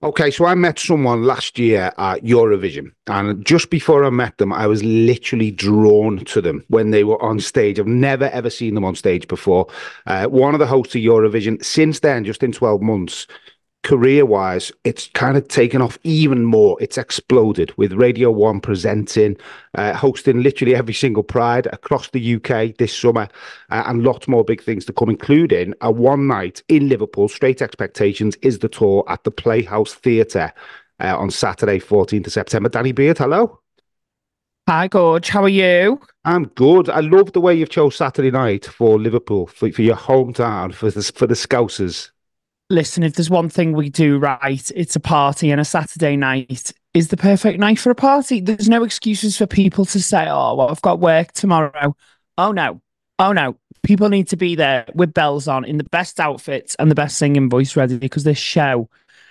Okay, so I met someone last year at Eurovision, and just before I met them, I was literally drawn to them when they were on stage. I've never ever seen them on stage before. One of the hosts of Eurovision. Since then, just in 12 months, career wise, it's kind of taken off even more. It's exploded with Radio 1 presenting, hosting literally every single Pride across the UK this summer, and lots more big things to come, including a one night in Liverpool. Straight Expectations is the tour at the Playhouse Theatre on Saturday, 14th of September. Danny Beard, hello. Hi, Gorge. How are you? I'm good. I love the way you've chose Saturday night for Liverpool, for your hometown, for the Scousers. Listen, if there's one thing we do right, it's a party, and a Saturday night is the perfect night for a party. There's no excuses for people to say, oh, well, I've got work tomorrow. Oh, no. Oh, no. People need to be there with bells on in the best outfits and the best singing voice ready, because this show,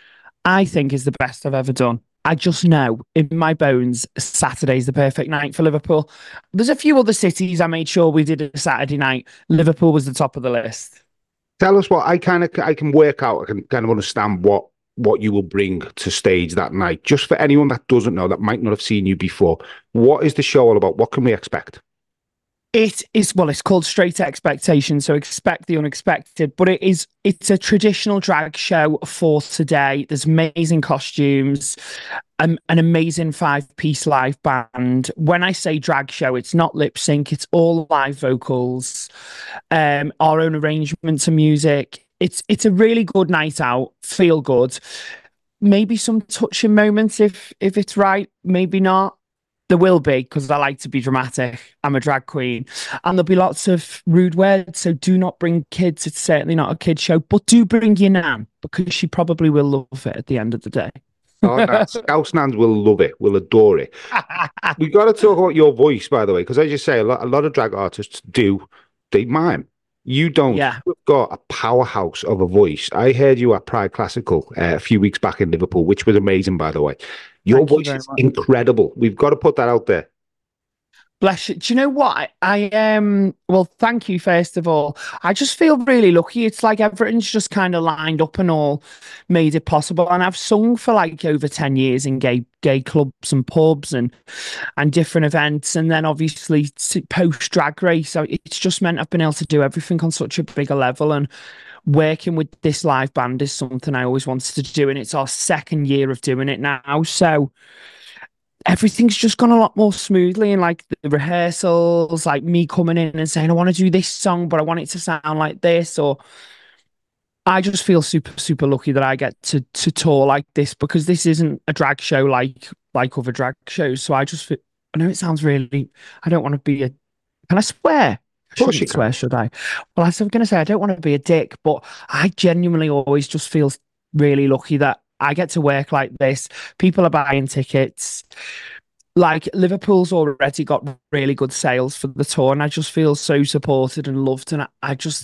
I think, is the best I've ever done. I just know in my bones, Saturday's the perfect night for Liverpool. There's a few other cities I made sure we did a Saturday night. Liverpool was the top of the list. Tell us what I can work out. I can kind of understand what you will bring to stage that night. Just for anyone that doesn't know, that might not have seen you before, what is the show all about? What can we expect? It is, well, it's called Straight Expectations, so expect the unexpected, but it's a traditional drag show for today. There's amazing costumes, an amazing five-piece live band. When I say drag show, it's not lip sync, it's all live vocals, our own arrangements and music. It's a really good night out, feel good. Maybe some touching moments if it's right, maybe not. There will be, because I like to be dramatic. I'm a drag queen. And there'll be lots of rude words. So do not bring kids. It's certainly not a kid show. But do bring your nan, because she probably will love it at the end of the day. Oh, no, Scouse Nans will love it, will adore it. We've got to talk about your voice, by the way, because as you say, a lot of drag artists they mime. You don't. Yeah. You've got a powerhouse of a voice. I heard you at Pride Classical a few weeks back in Liverpool, which was amazing, by the way. Your Thank you voice very is much. incredible. We've got to put that out there. Bless you. Do you know what? Well, thank you, first of all. I just feel really lucky. It's like everything's just kind of lined up and all made it possible. And I've sung for like over 10 years in gay clubs and pubs and different events. And then obviously post Drag Race. So it's just meant I've been able to do everything on such a bigger level. And working with this live band is something I always wanted to do. And it's our second year of doing it now. So everything's just gone a lot more smoothly, and like the rehearsals, like me coming in and saying I want to do this song but I want it to sound like this, or I just feel super lucky that I get to tour like this, because this isn't a drag show like other drag shows. So I just feel, I know it sounds really, I don't want to be a, can I swear? I Of course you shouldn't can. swear, should I? Well, I was going to say I don't want to be a dick, but I genuinely always just feel really lucky that I get to work like this. People are buying tickets. Like Liverpool's already got really good sales for the tour, and I just feel so supported and loved. And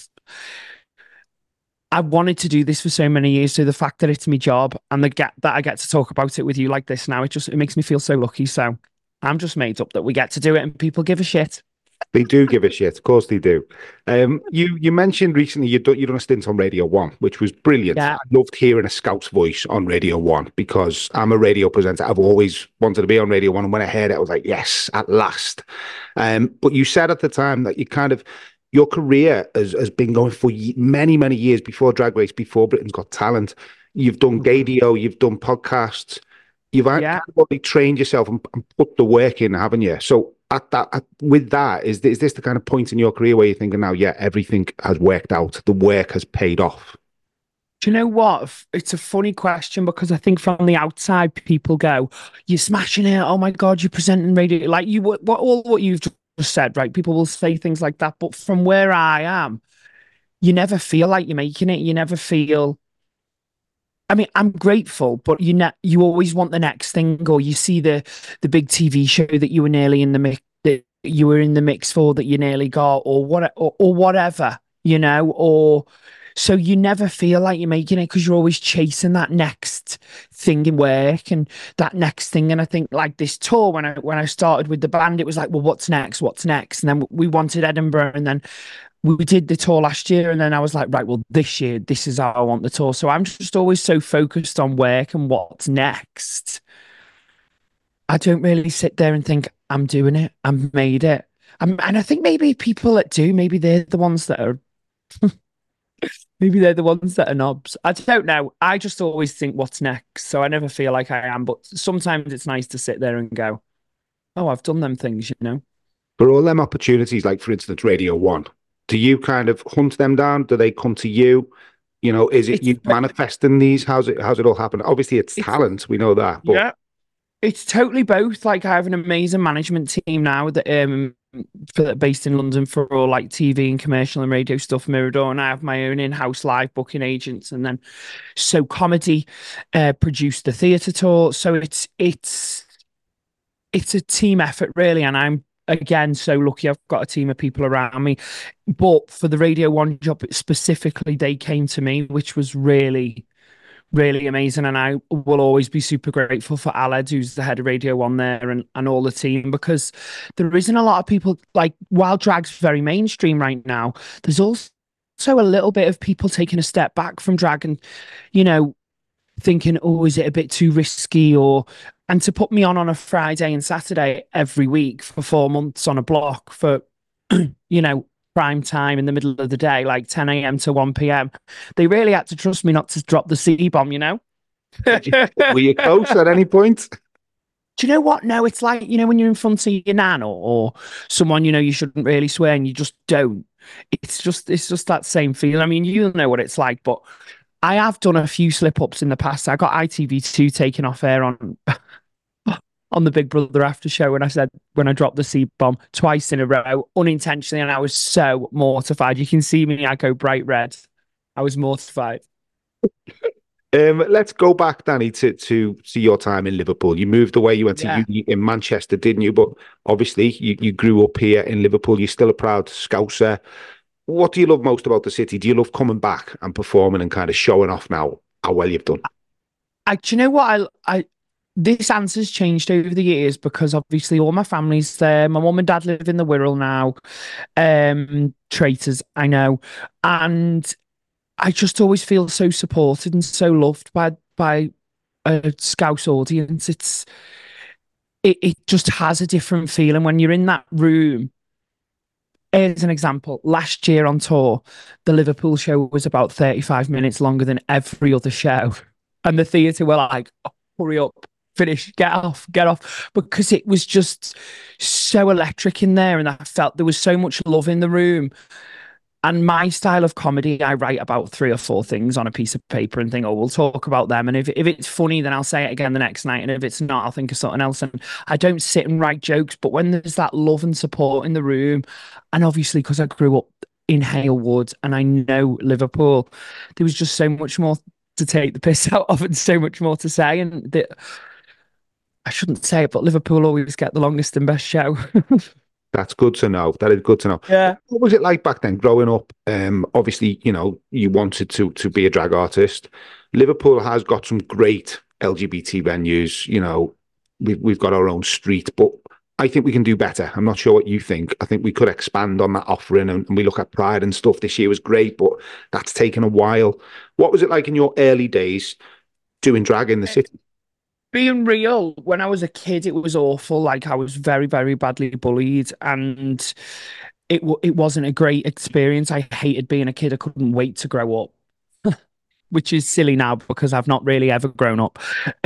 I wanted to do this for so many years. So the fact that it's my job and that I get to talk about it with you like this now, it makes me feel so lucky. So I'm just made up that we get to do it and people give a shit. They do give a shit. Of course they do. You mentioned recently you done a stint on Radio One, which was brilliant. I Yeah. loved hearing a Scout's voice on Radio One because I'm a radio presenter. I've always wanted to be on Radio One, and when I heard it, I was like, yes, at last. But you said at the time that your career has been going for many years before Drag Race, before Britain's Got Talent. You've done Mhm. Gadio, you've done podcasts, you've kind Yeah. of already trained yourself and put the work in, haven't you? So with that, is this the kind of point in your career where you're thinking now, yeah, everything has worked out, the work has paid off? Do you know what? It's a funny question, because I think from the outside, people go, "You're smashing it! Oh my God, you're presenting radio!" Like what you've just said, right? People will say things like that, but from where I am, you never feel like you're making it. You never feel. I mean, I'm grateful, but you always want the next thing, or you see the big TV show that you were nearly in the mix, that you were in the mix for, that you nearly got, or whatever, or so you never feel like you're making it, because you're always chasing that next thing in work and that next thing. And I think like this tour, when I started with the band, it was like, well, what's next? What's next? And then we wanted Edinburgh, and then we did the tour last year, and then I was like, right, well, this year, this is how I want the tour. So I'm just always so focused on work and what's next. I don't really sit there and think, I'm doing it, I've made it. And I think maybe people that do, maybe they're the ones that are knobs. I don't know. I just always think what's next. So I never feel like I am. But sometimes it's nice to sit there and go, oh, I've done them things, you know? For all them opportunities, like for instance, Radio One, do you kind of hunt them down? Do they come to you? You know, is it It's, you manifesting these? How's it all happen? Obviously, it's it's, talent. We know that, but yeah, it's totally both. Like I have an amazing management team now that based in London for all like TV and commercial and radio stuff, Mirador, and I have my own in-house live booking agents, and then So Comedy produced the theatre tour. So it's a team effort really, and I'm again so lucky I've got a team of people around me. But for the Radio One job specifically, they came to me, which was really really amazing. And I will always be super grateful for Aled, who's the head of Radio One there, and all the team, because there isn't a lot of people like, while drag's very mainstream right now, there's also a little bit of people taking a step back from drag and, you know, thinking, oh, is it a bit too risky? And to put me on a Friday and Saturday every week for 4 months on a block for, you know, prime time in the middle of the day, like 10 a.m. to 1 p.m. They really had to trust me not to drop the C bomb, you know? were you close at any point? Do you know what? No, it's like, you know, when you're in front of your nan or someone, you know, you shouldn't really swear and you just don't. It's just that same feeling. I mean, you'll know what it's like, but I have done a few slip ups in the past. I got ITV2 taken off air on the Big Brother after show when I dropped the C bomb twice in a row unintentionally, and I was so mortified. You can see me, I go bright red. I was mortified. Let's go back, Danny, to see your time in Liverpool. You moved away. You went to Yeah. uni in Manchester, didn't you? But obviously, you grew up here in Liverpool. You're still a proud Scouser. What do you love most about the city? Do you love coming back and performing and kind of showing off now how well you've done? Do you know what? I this answer's changed over the years because obviously all my family's there. My mum and dad live in the Wirral now. Traitors, I know. And I just always feel so supported and so loved by a Scouse audience. It just has a different feeling when you're in that room. As an example, last year on tour, the Liverpool show was about 35 minutes longer than every other show. And the theatre were like, oh, hurry up, finish, get off, because it was just so electric in there. And I felt there was so much love in the room. And my style of comedy, I write about 3 or 4 things on a piece of paper and think, oh, we'll talk about them. And if it's funny, then I'll say it again the next night. And if it's not, I'll think of something else. And I don't sit and write jokes. But when there's that love and support in the room, and obviously because I grew up in Halewood and I know Liverpool, there was just so much more to take the piss out of and so much more to say. And I shouldn't say it, but Liverpool always get the longest and best show. That's good to know. That is good to know. Yeah. What was it like back then growing up? Obviously, you know, you wanted to be a drag artist. Liverpool has got some great LGBT venues. You know, we've got our own street, but I think we can do better. I'm not sure what you think. I think we could expand on that offering, and we look at Pride and stuff. This year was great, but that's taken a while. What was it like in your early days doing drag in the city? Being real, when I was a kid, it was awful. Like I was very, very badly bullied, and it wasn't a great experience. I hated being a kid. I couldn't wait to grow up, which is silly now because I've not really ever grown up.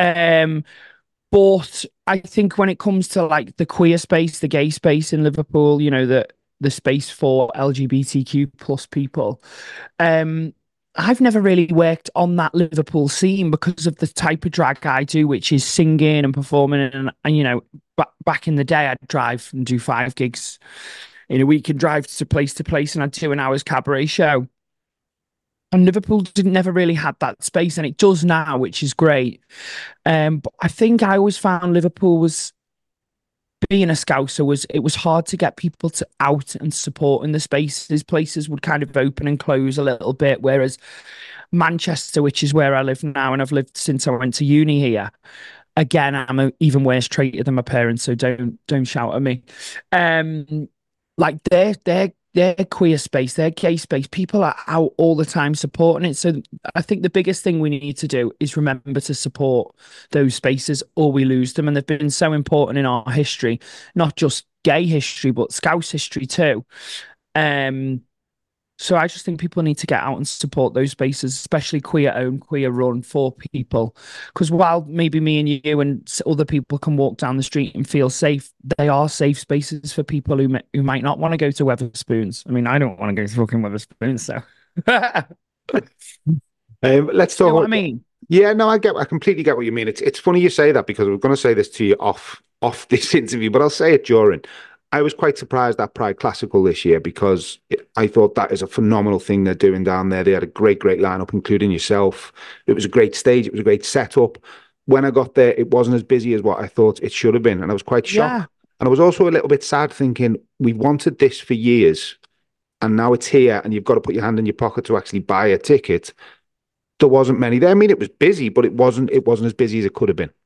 But I think when it comes to like the queer space, the gay space in Liverpool, you know, the space for LGBTQ plus people, I've never really worked on that Liverpool scene because of the type of drag I do, which is singing and performing. And you know, back in the day, I'd drive and do 5 gigs in a week and drive to place, and I'd do an hour's cabaret show. And Liverpool didn't never really had that space, and it does now, which is great. But I think I always found Liverpool was being a Scouser it was hard to get people to out and support in the spaces. Places would kind of open and close a little bit, whereas Manchester, which is where I live now, and I've lived since I went to uni here. Again, I'm even worse traitor than my parents, so don't shout at me. Like their their queer space, their gay space. People are out all the time supporting it. So I think the biggest thing we need to do is remember to support those spaces or we lose them. And they've been so important in our history, not just gay history, but Scouse history too. Um, so I just think people need to get out and support those spaces, especially queer owned, queer run for people. Because while maybe me and you and other people can walk down the street and feel safe, they are safe spaces for people who might not want to go to Weatherspoons. I mean, I don't want to go to fucking Weatherspoons, so. Let's You know talk what I about. mean? Yeah, no, I completely get what you mean. It's funny you say that because I was going to say this to you off this interview, but I'll say it during. I was quite surprised at Pride Classical this year because I thought that is a phenomenal thing they're doing down there. They had a great lineup, including yourself. It was a great stage. It was a great setup. When I got there, it wasn't as busy as what I thought it should have been, and I was quite shocked. Yeah. And I was also a little bit sad, thinking we've wanted this for years, and now it's here, and you've got to put your hand in your pocket to actually buy a ticket. There wasn't many there. I mean, it was busy, but it wasn't as busy as it could have been.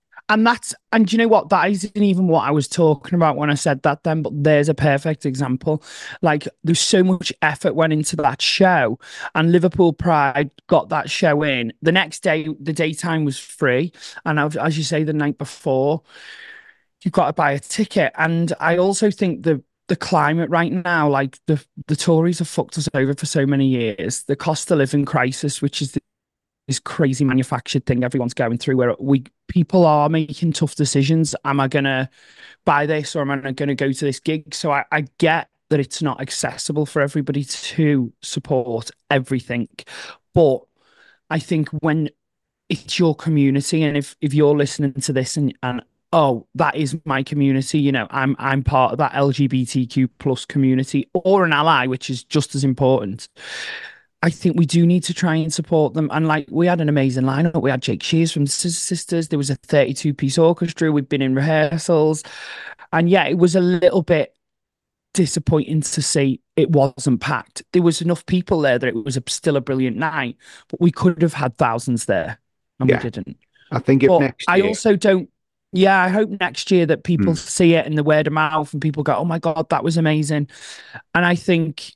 And you know what? That isn't even what I was talking about when I said that then, but there's a perfect example. Like there's so much effort went into that show and Liverpool Pride got that show in. The next day, the daytime was free. And as you say, the night before, you've got to buy a ticket. And I also think the climate right now, like the Tories have fucked us over for so many years. The cost of living crisis, which is this crazy manufactured thing everyone's going through, where people are making tough decisions. Am I gonna buy this or am I gonna go to this gig? So I get that it's not accessible for everybody to support everything, but I think when it's your community, and if you're listening to this and oh, that is my community, you know, I'm part of that LGBTQ plus community or an ally, which is just as important. I think we do need to try and support them. And like we had an amazing lineup. We had Jake Shears from Scissor Sisters. There was a 32-piece orchestra. We've been in rehearsals. And yeah, it was a little bit disappointing to see it wasn't packed. There was enough people there that it was still a brilliant night, but we could have had thousands there and Yeah, we didn't. I think if But next I year, also don't, yeah, I hope next year that people mm, see it in the word of mouth and people go, oh my God, that was amazing. And I think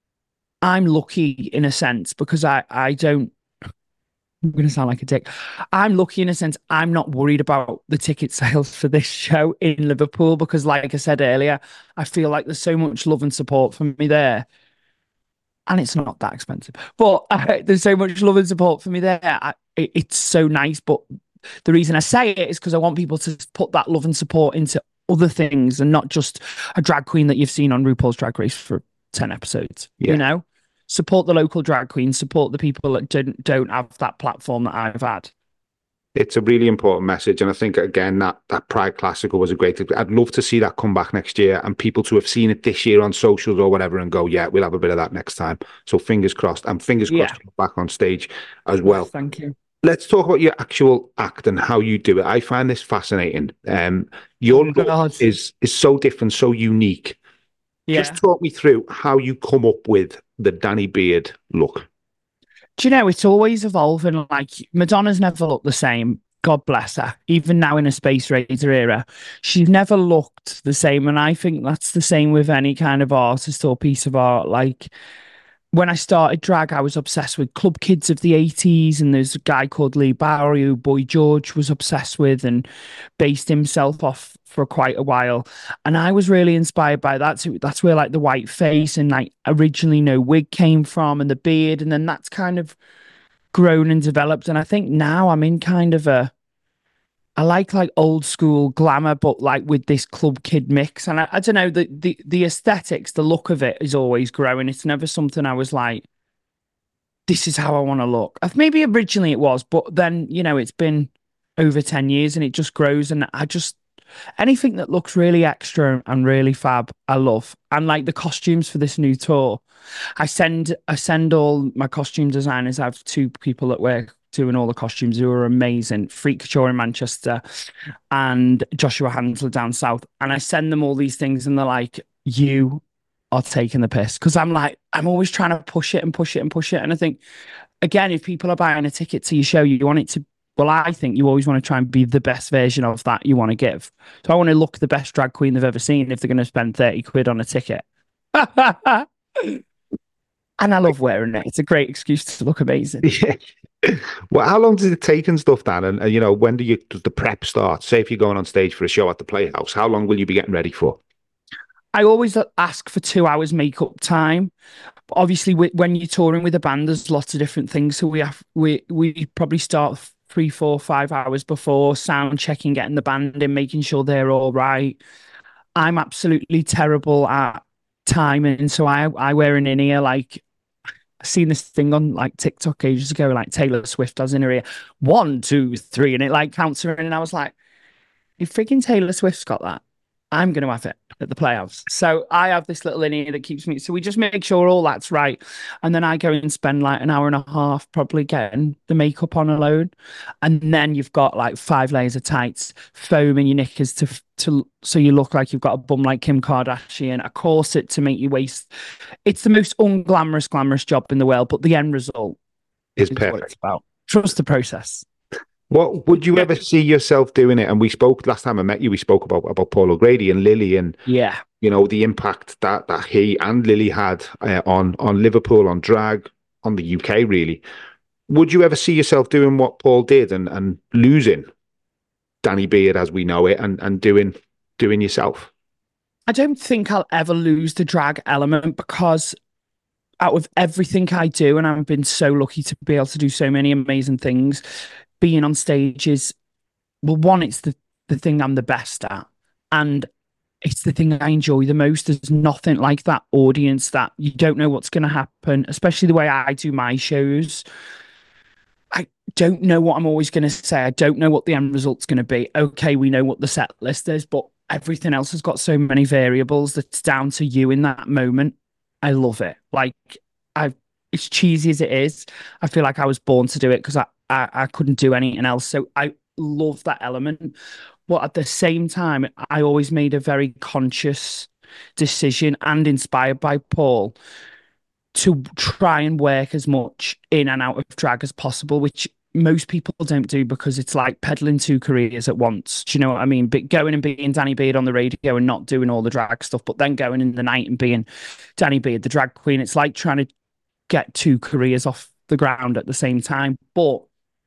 I'm lucky in a sense because I don't, I'm going to sound like a dick. I'm lucky in a sense. I'm not worried about the ticket sales for this show in Liverpool because, like I said earlier, I feel like there's so much love and support for me there. And it's not that expensive, but there's so much love and support for me there. It's so nice. But the reason I say it is because I want people to put that love and support into other things and not just a drag queen that you've seen on RuPaul's Drag Race for 10 episodes, yeah, you know? Support the local drag queens, support the people that don't have that platform that I've had. it's a really important message. And I think again that Pride Classical was a great. I'd love to see that come back next year and people to have seen it this year on socials or whatever and go, yeah, we'll have a bit of that next time. So fingers crossed, and fingers Yeah. crossed you're back on stage as well. Thank you. Let's talk about your actual act and how you do it. I find this fascinating. Your Oh, look God. is so different, so unique. Yeah. Just talk me through how you come up with the Danny Beard look. Do you know, it's always evolving. Like Madonna's never looked the same. God bless her. Even now in a Space Raider era, she's never looked the same. And I think that's the same with any kind of artist or piece of art. Like when I started drag, I was obsessed with Club Kids of the 80s. And there's a guy called Lee Bowery who Boy George was obsessed with and based himself off for quite a while. And I was really inspired by that. So that's where like the white face and like originally no wig came from and the beard. And then that's kind of grown and developed. And I think now I'm in kind of I like old school glamour, but like with this club kid mix. And I don't know, the aesthetics, the look of it is always growing. It's never something I was like, this is how I want to look. Maybe originally it was, but then, you know, it's been over 10 years and it just grows. And I just, anything that looks really extra and really fab, I love. And like the costumes for this new tour, I send all my costume designers. I have two people that work doing all the costumes who are amazing. Freak Couture in Manchester and Joshua Hansler down south. And I send them all these things and they're like, you are taking the piss. Because I'm like, I'm always trying to push it and push it and push it. And I think, again, if people are buying a ticket to your show, you want it to, well, I think you always want to try and be the best version of that you want to give. So I want to look the best drag queen they've ever seen if they're going to spend 30 quid on a ticket. And I love wearing it. It's a great excuse to look amazing. Yeah. Well, how long does it take and stuff, Dan? And when does the prep start? Say if you're going on stage for a show at the Playhouse, how long will you be getting ready for? I always ask for 2 hours makeup time. Obviously, when you're touring with a band, there's lots of different things. So we probably start 3, 4, 5 hours before sound checking, getting the band in, making sure they're all right. I'm absolutely terrible at timing, so I wear an in ear. Like I seen this thing on like TikTok ages ago, like Taylor Swift has in her ear 1, 2, 3, and it like counts her in, and I was like, if freaking Taylor Swift's got that, I'm going to have it at the Playhouse. So I have this little linear that keeps me. So we just make sure all that's right. And then I go and spend like an hour and a half probably getting the makeup on alone. And then you've got like 5 layers of tights, foam in your knickers to so you look like you've got a bum like Kim Kardashian, a corset to make your waist. It's the most glamorous job in the world, but the end result Is is what it's perfect. about. Trust the process. What would you ever see yourself doing it? And we spoke last time I met you. We spoke about Paul O'Grady and Lily, and Yeah. the impact that he and Lily had on Liverpool, on drag, on the UK. Really, would you ever see yourself doing what Paul did and losing Danny Beard as we know it, and doing yourself? I don't think I'll ever lose the drag element because out of everything I do, and I've been so lucky to be able to do so many amazing things, being on stage is, well, one, it's the thing I'm the best at. And it's the thing I enjoy the most. There's nothing like that audience that you don't know what's going to happen, especially the way I do my shows. I don't know what I'm always going to say. I don't know what the end result's going to be. Okay, we know what the set list is, but everything else has got so many variables that's down to you in that moment. I love it. Like I, it's cheesy as it is. I feel like I was born to do it because I couldn't do anything else. So I love that element. But at the same time, I always made a very conscious decision and inspired by Paul to try and work as much in and out of drag as possible, which most people don't do because it's like peddling two careers at once. Do you know what I mean? But going and being Danny Beard on the radio and not doing all the drag stuff, but then going in the night and being Danny Beard, the drag queen. It's like trying to get two careers off the ground at the same time. But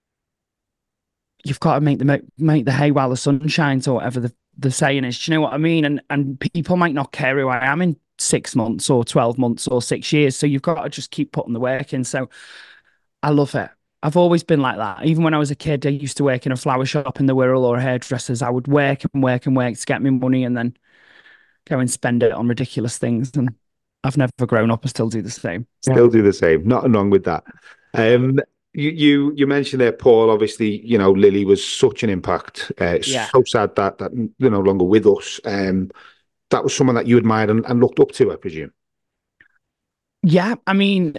you've got to make the hay while the sun shines, or whatever the saying is. Do you know what I mean? And people might not care who I am in 6 months or 12 months or 6 years. So you've got to just keep putting the work in. So I love it. I've always been like that. Even when I was a kid, I used to work in a flower shop in the Wirral or hairdressers. I would work and work and work to get me money and then go and spend it on ridiculous things. And I've never grown up. I still do the same. Still do the same. Nothing wrong with that. Um, you mentioned there, Paul. Obviously, Lily was such an impact. Yeah. So sad that they're no longer with us. That was someone that you admired and looked up to, I presume. Yeah. I mean,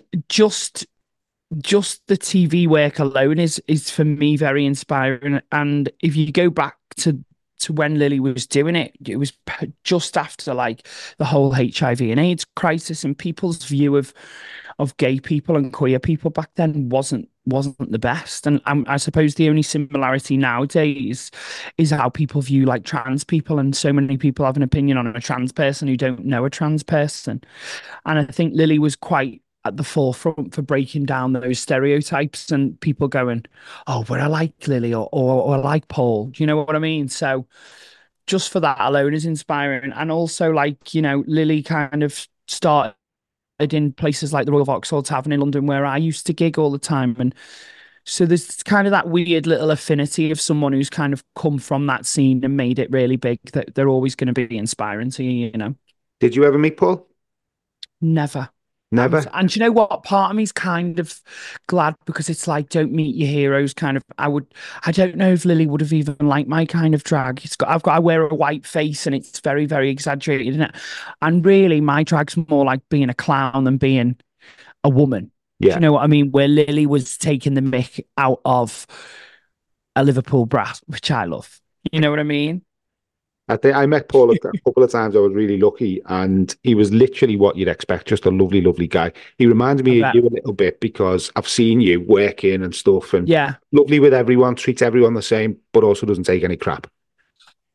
just the TV work alone is for me very inspiring. And if you go back to when Lily was doing it, it was just after like the whole HIV and AIDS crisis, and people's view of gay people and queer people back then wasn't the best. And I suppose the only similarity nowadays is how people view like trans people, and so many people have an opinion on a trans person who don't know a trans person. And I think Lily was quite at the forefront for breaking down those stereotypes and people going, oh, but I like Lily or I like Paul. Do you know what I mean? So just for that alone is inspiring. And also like, Lily kind of started in places like the Royal Vauxhall Tavern in London where I used to gig all the time. And so there's kind of that weird little affinity of someone who's kind of come from that scene and made it really big, that they're always going to be inspiring to you. Did you ever meet Paul? Never. Never. And do you know what? Part of me is kind of glad because it's like, don't meet your heroes kind of. I don't know if Lily would have even liked my kind of drag. I wear a white face and it's very, very exaggerated, isn't it? And really, my drag's more like being a clown than being a woman. Do Yeah. you know what I mean? Where Lily was taking the mick out of a Liverpool brat, which I love. You know what I mean? I think I met Paul a couple of times. I was really lucky, and he was literally what you'd expect, just a lovely, lovely guy. He reminds me of you a little bit because I've seen you working and stuff, and Yeah. lovely with everyone, treats everyone the same, but also doesn't take any crap.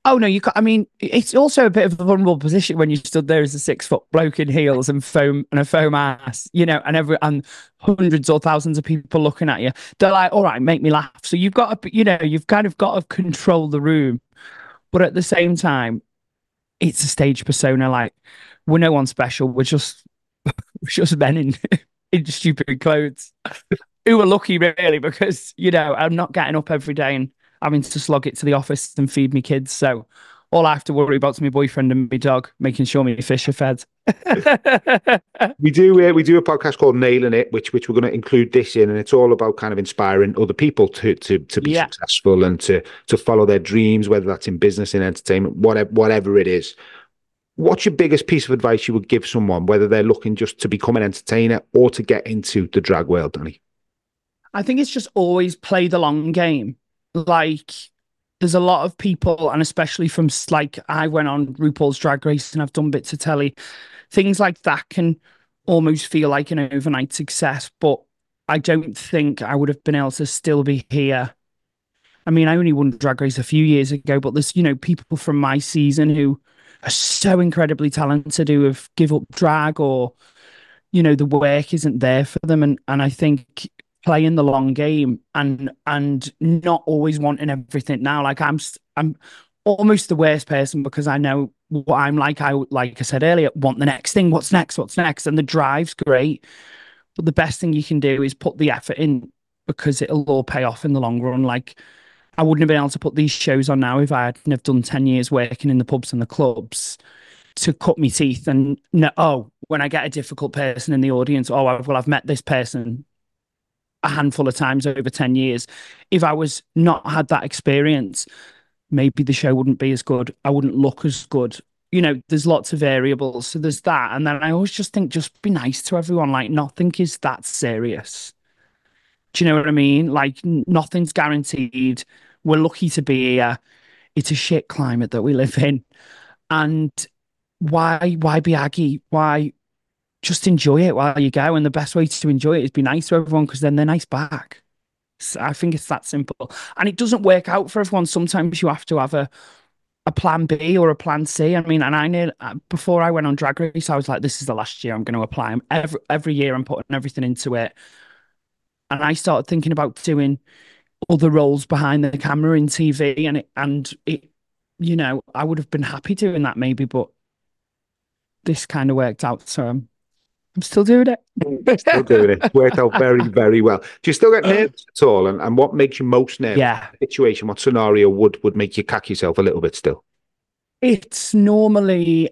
Oh no, you can't. I mean, it's also a bit of a vulnerable position when you stood there as a 6 foot bloke in heels and a foam ass, and hundreds or thousands of people looking at you. They're like, all right, make me laugh. So you've got to, you've kind of got to control the room, but at the same time, it's a stage persona. Like we're no one special. We're just men in stupid clothes who are lucky really because I'm not getting up every day and having to slog it to the office and feed me kids. So all I have to worry about is my boyfriend and my dog, making sure my fish are fed. We do a podcast called Nailing It, which we're going to include this in, and it's all about kind of inspiring other people to be successful and to follow their dreams, whether that's in business, in entertainment, whatever it is. What's your biggest piece of advice you would give someone, whether they're looking just to become an entertainer or to get into the drag world, Danny? I think it's just always play the long game. Like, there's a lot of people, and especially from, like, I went on RuPaul's Drag Race and I've done bits of telly. Things like that can almost feel like an overnight success, but I don't think I would have been able to still be here. I mean, I only won Drag Race a few years ago, but there's, people from my season who are so incredibly talented who have give up drag or, the work isn't there for them. And I think playing the long game and not always wanting everything now. Like I'm almost the worst person because I know what I'm like. Like I said earlier, want the next thing. What's next? And the drive's great. But the best thing you can do is put the effort in because it'll all pay off in the long run. Like I wouldn't have been able to put these shows on now if I hadn't have done 10 years working in the pubs and the clubs to cut my teeth. And when I get a difficult person in the audience, I've met this person a handful of times over 10 years. If I was not had that experience, maybe the show wouldn't be as good. I wouldn't look as good. There's lots of variables. So there's that. And then I always just think, just be nice to everyone. Like nothing is that serious. Do you know what I mean? Like nothing's guaranteed. We're lucky to be here. It's a shit climate that we live in. And why be aggy? Why just enjoy it while you go? And the best way to enjoy it is be nice to everyone because then they're nice back. So I think it's that simple. And it doesn't work out for everyone. Sometimes you have to have a plan B or a plan C. I mean, and I knew before I went on Drag Race, I was like, this is the last year I'm going to apply. Every year I'm putting everything into it. And I started thinking about doing other roles behind the camera in TV and it I would have been happy doing that maybe, but this kind of worked out. So I'm still doing it. Still doing it. Worked out very, very well. Do you still get nervous at all? And what makes you most nervous? Yeah. Situation, what scenario would make you cack yourself a little bit still? It's normally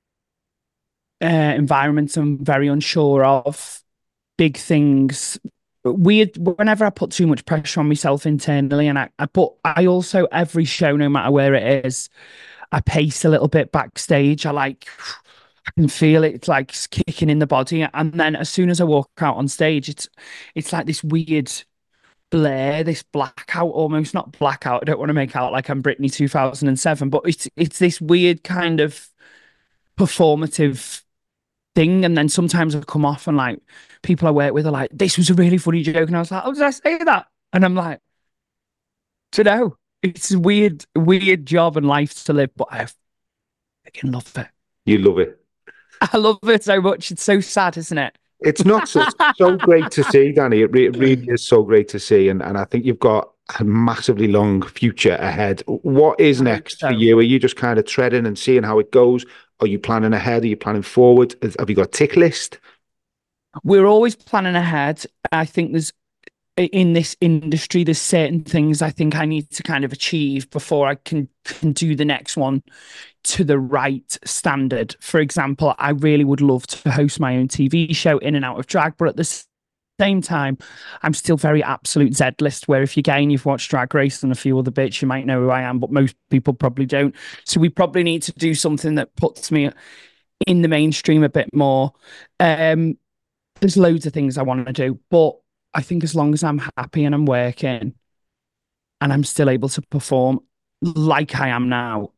environments I'm very unsure of, big things. Whenever I put too much pressure on myself internally, and I also, every show, no matter where it is, I pace a little bit backstage. I can feel it like kicking in the body. And then as soon as I walk out on stage, it's like this weird blur, this blackout, almost not blackout. I don't want to make out like I'm Britney 2007, but it's this weird kind of performative thing. And then sometimes I come off and like people I work with are like, this was a really funny joke. And I was like, oh, did I say that? And I'm like, to know. It's a weird job and life to live, but I fucking love it. You love it. I love it so much. It's so sad, isn't it? It's not so great to see, Danny. It really is so great to see. And I think you've got a massively long future ahead. What is next for you? Are you just kind of treading and seeing how it goes? Are you planning ahead? Are you planning forward? Have you got a tick list? We're always planning ahead. I think in this industry, there's certain things I think I need to kind of achieve before I can do the next one to the right standard. For example, I really would love to host my own TV show in and out of drag, but at the same time, I'm still very absolute Z list, where if you're gay and you've watched Drag Race and a few other bits, you might know who I am, but most people probably don't. So we probably need to do something that puts me in the mainstream a bit more. There's loads of things I want to do, but I think as long as I'm happy and I'm working and I'm still able to perform like I am now,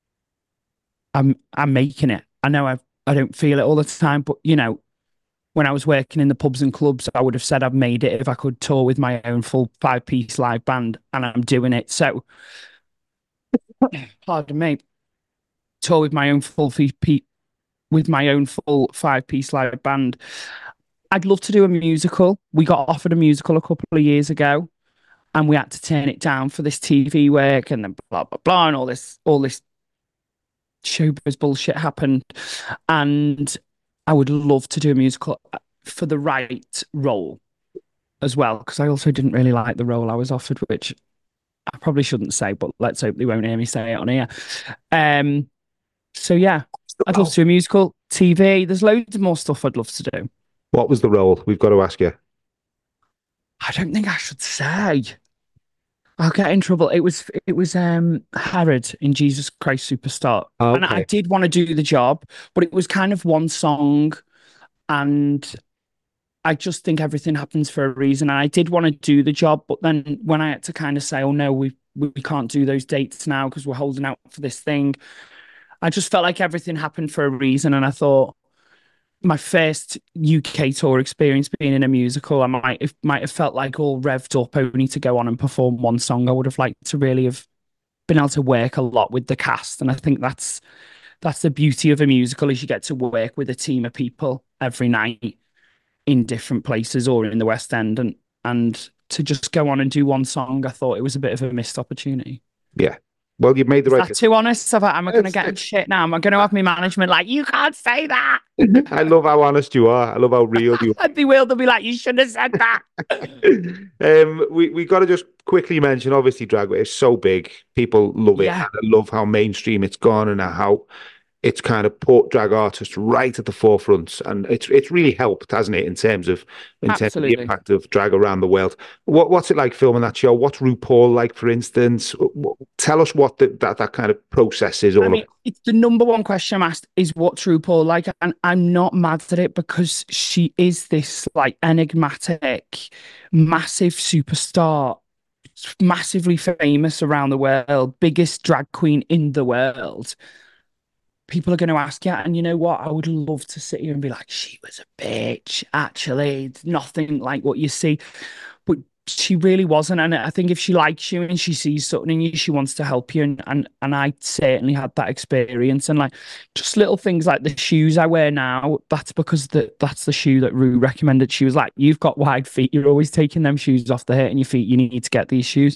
I'm making it. I know I don't feel it all the time, but when I was working in the pubs and clubs, I would have said I've made it if I could tour with my own full 5-piece live band, and I'm doing it. So pardon me, tour with my own with my own full 5-piece live band. I'd love to do a musical. We got offered a musical a couple of years ago, and we had to turn it down for this TV work, and then blah blah blah, and all this showbiz bullshit happened. And I would love to do a musical for the right role as well, because I also didn't really like the role I was offered, which I probably shouldn't say, but let's hope they won't hear me say it on here. So yeah, I'd love to do a musical, TV. There's loads of more stuff I'd love to do. What was the role? We've got to ask you. I don't think I should say. I'll get in trouble. It was Herod in Jesus Christ Superstar. Oh, And I did want to do the job, but it was kind of one song, and I just think everything happens for a reason. And I did want to do the job, but then when I had to kind of say, oh no, we can't do those dates now because we're holding out for this thing, I just felt like everything happened for a reason. And I thought my first UK tour experience being in a musical, I might have felt like all revved up only to go on and perform one song. I would have liked to really have been able to work a lot with the cast. And I think that's the beauty of a musical, is you get to work with a team of people every night in different places or in the West End, and to just go on and do one song, I thought it was a bit of a missed opportunity. Yeah. Well, you've made the right. Too honest? Am I going to get in shit now? Am I going to have my management like, you can't say that? I love how honest you are. I love how real you are. And they will. They'll be like, you shouldn't have said that. We got to just quickly mention, obviously, Drag Race is so big. People love it. Yeah. And I love how mainstream it's gone and how it's kind of put drag artists right at the forefront, and it's really helped, hasn't it, in terms of the impact of drag around the world. What's it like filming that show? What's RuPaul like, for instance? Tell us what that kind of process is all about. It's the number one question I'm asked is, what's RuPaul like? And I'm not mad at it, because she is this like enigmatic, massive superstar, massively famous around the world, biggest drag queen in the world. People are going to ask you, and you know what? I would love to sit here and be like, she was a bitch. Actually, it's nothing like what you see. But she really wasn't. And I think if she likes you and she sees something in you, she wants to help you. And I certainly had that experience. And like just little things like the shoes I wear now, that's because that's the shoe that Rue recommended. She was like, you've got wide feet. You're always taking them shoes off the hurting your feet. You need to get these shoes.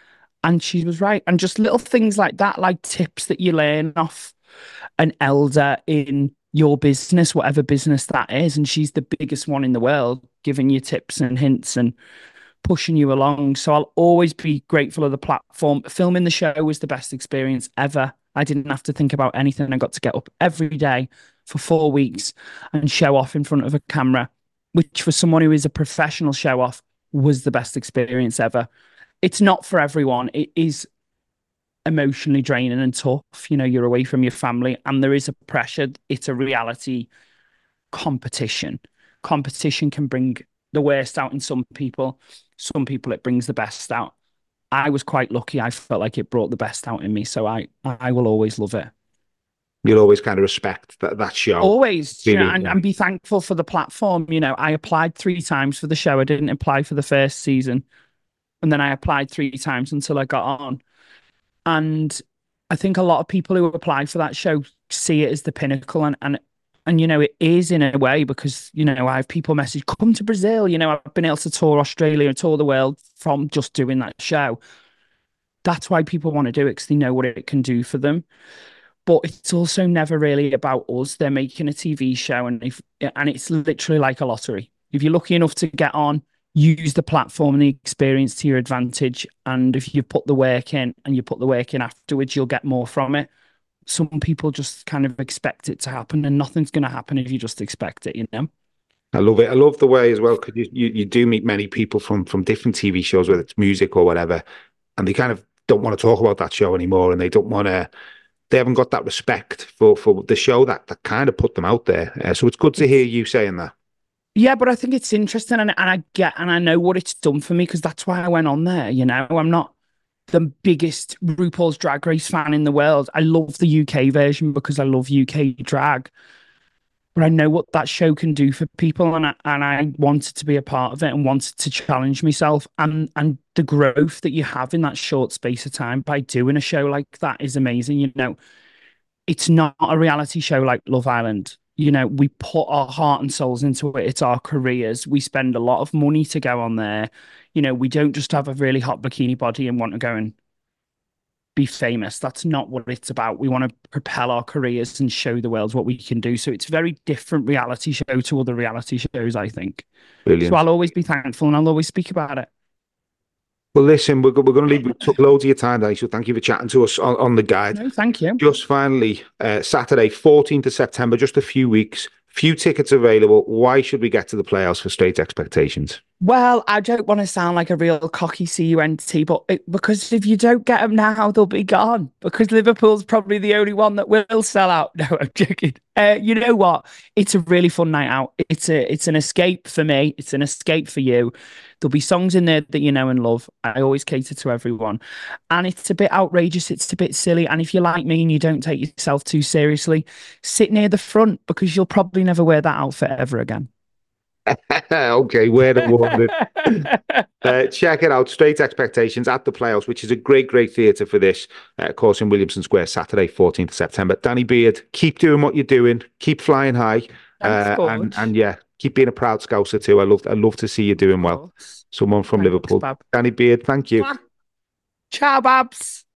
And she was right. And just little things like that, like tips that you learn off an elder in your business, whatever business that is. And she's the biggest one in the world, giving you tips and hints and pushing you along. So I'll always be grateful of the platform. Filming the show was the best experience ever. I didn't have to think about anything. I got to get up every day for 4 weeks and show off in front of a camera, which for someone who is a professional show off was the best experience ever. It's not for everyone. It is emotionally draining and tough. You know, you're away from your family and there is a pressure. It's a reality competition. Competition can bring the worst out in some people. Some people it brings the best out. I was quite lucky. I felt like it brought the best out in me. So I will always love it. You'll always kind of respect that show. Always, you know, and be thankful for the platform. You know, I applied 3 times for the show. I didn't apply for the first season. And then I applied 3 times until I got on. And I think a lot of people who apply for that show see it as the pinnacle. And you know, it is in a way, because, you know, I have people message, come to Brazil. You know, I've been able to tour Australia and tour the world from just doing that show. That's why people want to do it, because they know what it can do for them. But it's also never really about us. They're making a TV show, and it's literally like a lottery. If you're lucky enough to get on, use the platform and the experience to your advantage. And if you put the work in and you put the work in afterwards, you'll get more from it. Some people just kind of expect it to happen, and nothing's going to happen if you just expect it, you know? I love it. I love the way as well, because you do meet many people from different TV shows, whether it's music or whatever, and they kind of don't want to talk about that show anymore, and they haven't got that respect for the show that kind of put them out there. So it's good to hear you saying that. Yeah, but I think it's interesting, and I know what it's done for me, because that's why I went on there. You know, I'm not the biggest RuPaul's Drag Race fan in the world. I love the UK version because I love UK drag. but I know what that show can do for people, and I wanted to be a part of it and wanted to challenge myself, and the growth that you have in that short space of time by doing a show like that is amazing. You know, it's not a reality show like Love Island. You know, we put our heart and souls into it. It's our careers. We spend a lot of money to go on there. You know, we don't just have a really hot bikini body and want to go and be famous. That's not what it's about. We want to propel our careers and show the world what we can do. So it's a very different reality show to other reality shows, I think. So Brilliant. I'll always be thankful and I'll always speak about it. Well, listen, we're going to leave. We took loads of your time, Danny, so thank you for chatting to us on the guide. No, thank you. Just finally, Saturday, 14th of September, just a few weeks, few tickets available. Why should we get to the Playhouse for Straight Expectations? Well, I don't want to sound like a real cocky CU entity, but because if you don't get them now, they'll be gone. Because Liverpool's probably the only one that will sell out. No, I'm joking. You know what? It's a really fun night out. It's an escape for me. It's an escape for you. There'll be songs in there that you know and love. I always cater to everyone, and it's a bit outrageous. It's a bit silly. And if you're like me and you don't take yourself too seriously, sit near the front because you'll probably never wear that outfit ever again. Okay, where the wonder. Check it out. Straight Expectations at the Playhouse, which is a great, great theatre for this. Of course, in Williamson Square, Saturday, 14th of September. Danny Beard, keep doing what you're doing. Keep flying high. Thanks, and yeah, keep being a proud Scouser too. I love to see you doing well. Someone from Thanks, Liverpool. Bab. Danny Beard, thank you. Ciao, Babs.